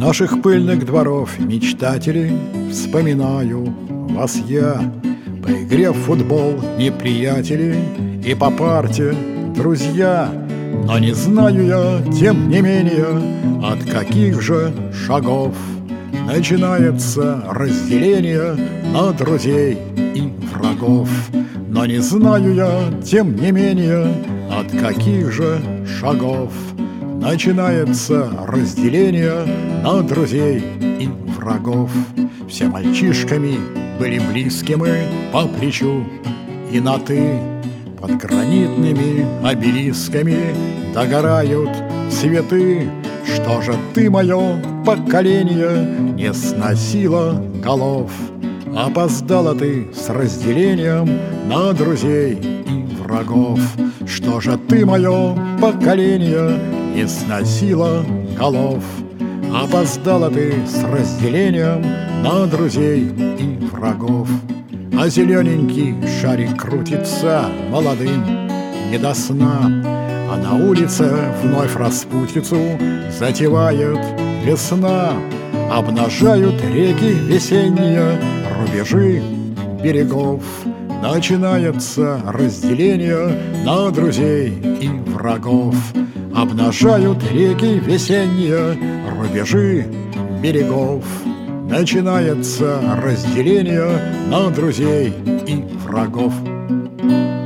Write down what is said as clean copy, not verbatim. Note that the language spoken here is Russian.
наших пыльных дворов мечтателей вспоминаю вас я. По игре в футбол неприятели и по парте друзья. Но не знаю я, тем не менее, от каких же шагов начинается разделение на друзей и врагов. Но не знаю я, тем не менее, от каких же шагов начинается разделение на друзей и врагов. Все мальчишками были близки мы по плечу и на «ты». Под гранитными обелисками догорают цветы. Что же ты, мое поколение, не сносила голов? Опоздала ты с разделением на друзей и врагов. Что же ты, мое поколение, не сносила голов? Опоздала ты с разделением на друзей и врагов. А зелененький шарик крутится молодым не до сна, а на улице вновь распутицу затевает весна. Обнажают реки весенние рубежи берегов. Начинается разделение на друзей и врагов. Обнажают реки весенние рубежи берегов. Начинается разделение на друзей и врагов.